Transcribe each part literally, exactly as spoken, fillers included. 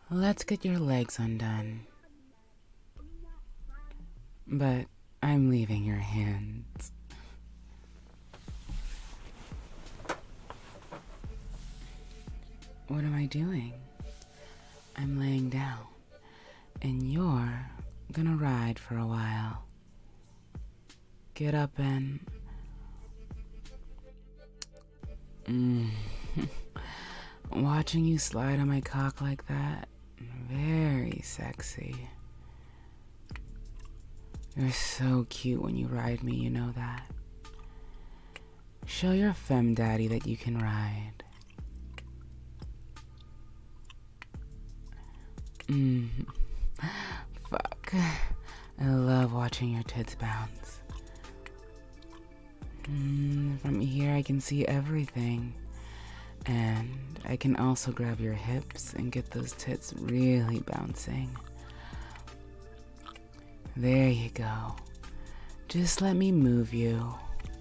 Let's get your legs undone. But I'm leaving your hands. What am I doing? I'm laying down, and you're gonna ride for a while. Get up and... Mm. Watching you slide on my cock like that, very sexy. You're so cute when you ride me, you know that. Show your femme daddy that you can ride. Mm. Fuck. I love watching your tits bounce. Mm, from here I can see everything. And I can also grab your hips and get those tits really bouncing. There you go. Just let me move you.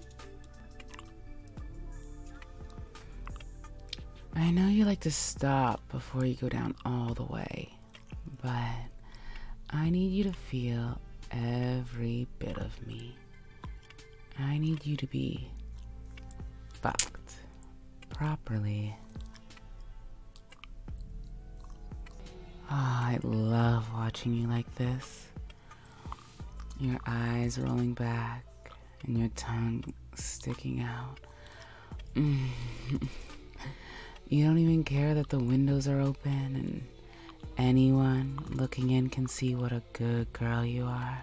I know you like to stop before you go down all the way, but I need you to feel every bit of me. I need you to be fucked properly. Oh, I love watching you like this. Your eyes rolling back and your tongue sticking out. Mm. You don't even care that the windows are open and anyone looking in can see what a good girl you are.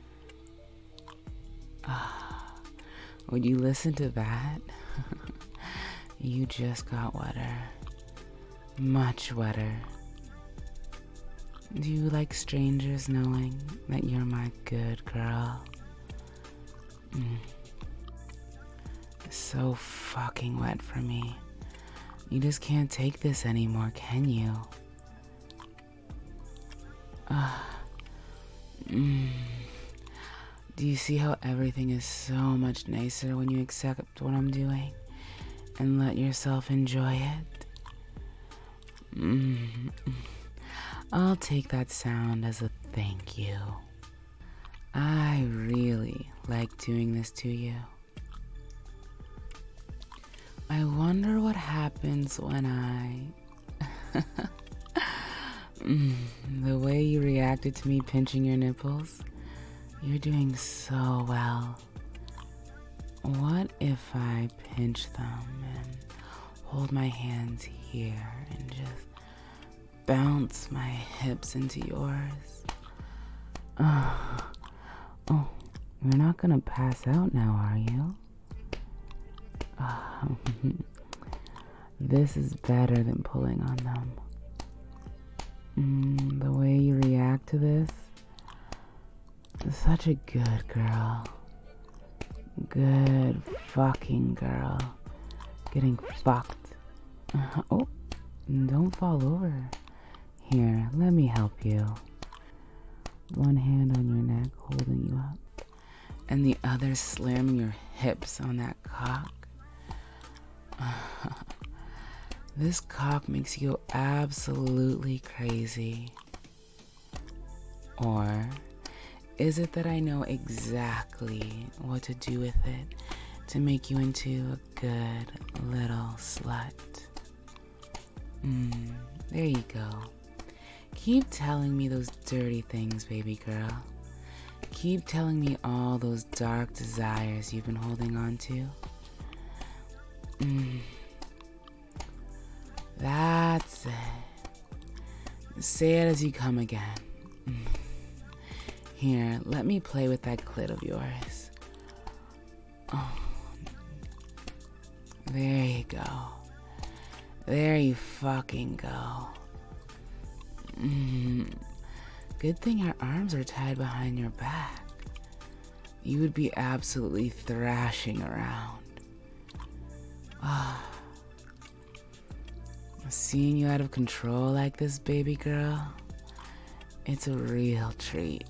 Ah, would you listen to that? You just got wetter. Much wetter. Do you like strangers knowing that you're my good girl? Mm. It's so fucking wet for me. You just can't take this anymore, can you? Ah. Mm. Do you see how everything is so much nicer when you accept what I'm doing and let yourself enjoy it? Mm. I'll take that sound as a thank you. I really like doing this to you. I wonder what happens when I... mm, the way you reacted to me pinching your nipples, you're doing so well. What if I pinch them and hold my hands here and just bounce my hips into yours? Uh, oh, you're not gonna pass out now, are you? Uh, this is better than pulling on them. Mm, the way you react to this, such a good girl. Good fucking girl. Getting fucked. Uh, oh, don't fall over. Here, let me help you. One hand on your neck, holding you up, and the other slamming your hips on that cock. This cock makes you go absolutely crazy. Or is it that I know exactly what to do with it to make you into a good little slut? Mm, there you go. Keep telling me those dirty things, baby girl. Keep telling me all those dark desires you've been holding on to. Mm. That's it. Say it as you come again. Mm. Here, let me play with that clit of yours. Oh. There you go. There you fucking go. Mm. Good thing your arms are tied behind your back. You would be absolutely thrashing around. Ah. Seeing you out of control like this, baby girl, it's a real treat.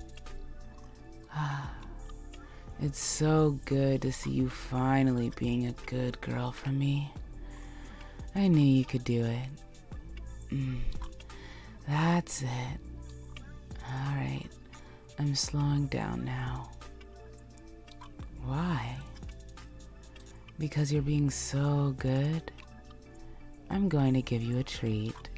Ah. It's so good to see you finally being a good girl for me. I knew you could do it. Mm. That's it. Alright, I'm slowing down now. Why? Because you're being so good? I'm going to give you a treat.